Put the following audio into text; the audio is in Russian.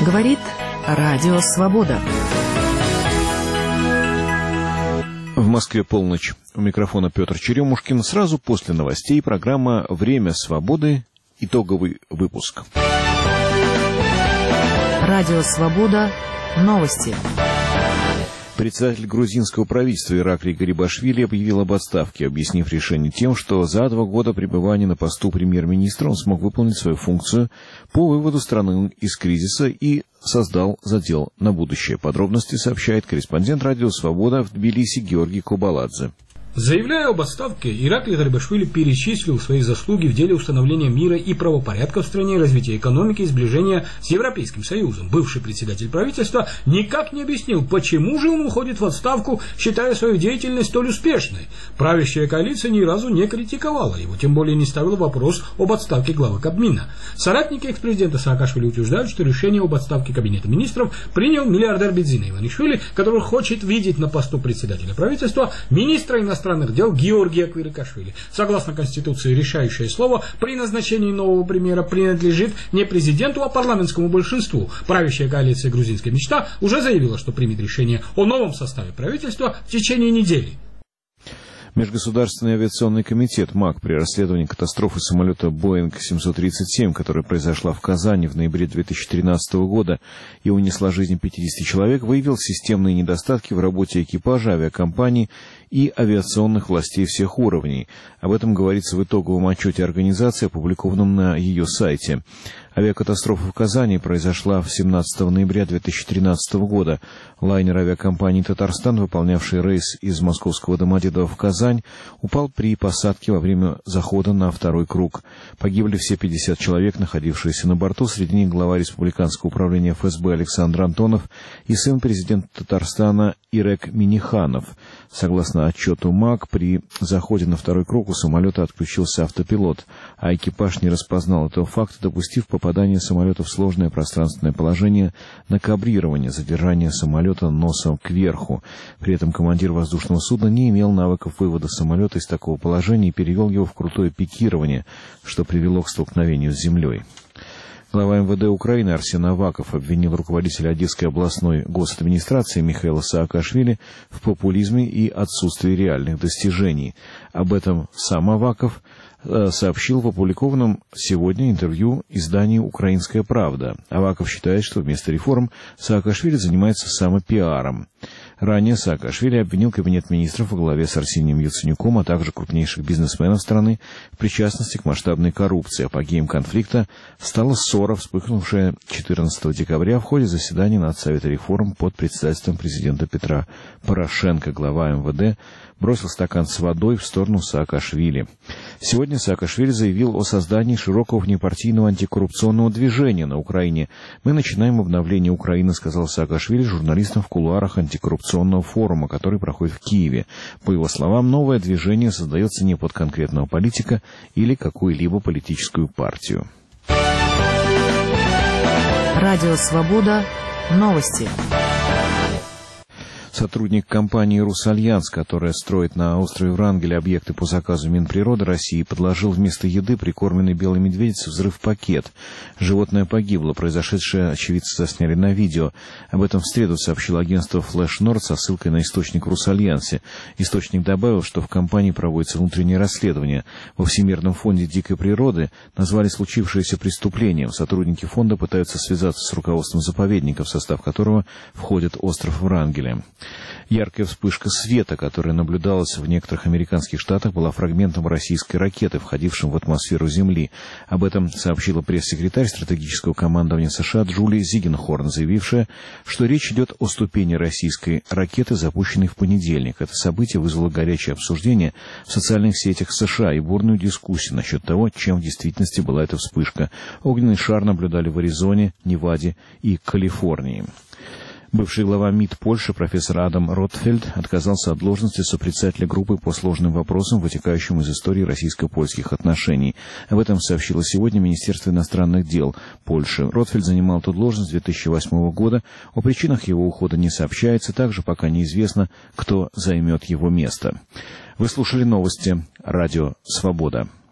Говорит Радио Свобода. В Москве полночь. У микрофона Петр Черемушкин. Сразу после новостей программа «Время свободы». Итоговый выпуск. Радио Свобода. Новости. Председатель грузинского правительства Ираклий Гарибашвили объявил об отставке, объяснив решение тем, что за 2 года пребывания на посту премьер-министра он смог выполнить свою функцию по выводу страны из кризиса и создал задел на будущее. Подробности сообщает корреспондент Радио Свобода в Тбилиси Георгий Кубаладзе. Заявляя об отставке, Ираклий Гарибашвили перечислил свои заслуги в деле установления мира и правопорядка в стране, развития экономики и сближения с Европейским Союзом. Бывший председатель правительства никак не объяснил, почему же он уходит в отставку, считая свою деятельность столь успешной. Правящая коалиция ни разу не критиковала его, тем более не ставила вопрос об отставке главы Кабмина. Соратники экс-президента Саакашвили утверждают, что решение об отставке Кабинета министров принял миллиардер Бедзина Иванишвили, который хочет видеть на посту председателя правительства министра иностранных дел Георгия Квирикашвили. Согласно Конституции, решающее слово при назначении нового премьера принадлежит не президенту, а парламентскому большинству. Правящая коалиция «Грузинская мечта» уже заявила, что примет решение о новом составе правительства в течение недели. Межгосударственный авиационный комитет МАК при расследовании катастрофы самолета Боинг-737, которая произошла в Казани в ноябре 2013 года и унесла жизни 50 человек, выявил системные недостатки в работе экипажа, авиакомпаний и авиационных властей всех уровней. Об этом говорится в итоговом отчете организации, опубликованном на ее сайте. Авиакатастрофа в Казани произошла 17 ноября 2013 года. Лайнер авиакомпании «Татарстан», выполнявший рейс из московского Домодедово в Казань, упал при посадке во время захода на второй круг. Погибли все 50 человек, находившиеся на борту, среди них глава Республиканского управления ФСБ Александр Антонов и сын президента Татарстана Ирек Миниханов. Согласно отчету МАК, при заходе на второй круг у самолета отключился автопилот, а экипаж не распознал этого факта, допустив попадание самолета в сложное пространственное положение на кабрирование, задержание самолета носом кверху. При этом командир воздушного судна не имел навыков вывода самолета из такого положения и перевел его в крутое пикирование, что привело к столкновению с землей. Глава МВД Украины Арсен Аваков обвинил руководителя Одесской областной госадминистрации Михаила Саакашвили в популизме и отсутствии реальных достижений. Об этом сам Аваков сообщил в опубликованном сегодня интервью изданию «Украинская правда». Аваков считает, что вместо реформ Саакашвили занимается самопиаром. Ранее Саакашвили обвинил Кабинет министров во главе с Арсением Яценюком, а также крупнейших бизнесменов страны в причастности к масштабной коррупции. Апогеем конфликта стала ссора, вспыхнувшая 14 декабря в ходе заседания Надсовета реформ под председательством президента Петра Порошенко. Глава МВД бросил стакан с водой в сторону Саакашвили. Сегодня Саакашвили заявил о создании широкого внепартийного антикоррупционного движения на Украине. «Мы начинаем обновление Украины», — сказал Саакашвили журналистам в кулуарах антикоррупционного форума, который проходит в Киеве. По его словам, новое движение создается не под конкретного политика или какую-либо политическую партию. Радио Свобода. Новости. Сотрудник компании «Русальянс», которая строит на острове Врангеля объекты по заказу Минприроды России, подложил вместо еды прикормленной белой медведице взрыв-пакет. Животное погибло. Произошедшее очевидцы засняли на видео. Об этом в среду сообщило агентство Flash North со ссылкой на источник в «Русальянсе». Источник добавил, что в компании проводится внутреннее расследование. Во Всемирном фонде дикой природы назвали случившееся преступлением. Сотрудники фонда пытаются связаться с руководством заповедника, в состав которого входит остров Врангеля. Яркая вспышка света, которая наблюдалась в некоторых американских штатах, была фрагментом российской ракеты, входившей в атмосферу Земли. Об этом сообщила пресс-секретарь стратегического командования США Джулия Зигенхорн, заявившая, что речь идет о ступени российской ракеты, запущенной в понедельник. Это событие вызвало горячее обсуждение в социальных сетях США и бурную дискуссию насчет того, чем в действительности была эта вспышка. Огненный шар наблюдали в Аризоне, Неваде и Калифорнии. Бывший глава МИД Польши профессор Адам Ротфельд отказался от должности сопредседателя группы по сложным вопросам, вытекающим из истории российско-польских отношений. Об этом сообщило сегодня Министерство иностранных дел Польши. Ротфельд занимал эту должность с 2008 года. О причинах его ухода не сообщается. Также пока неизвестно, кто займет его место. Вы слушали новости «Радио Свобода».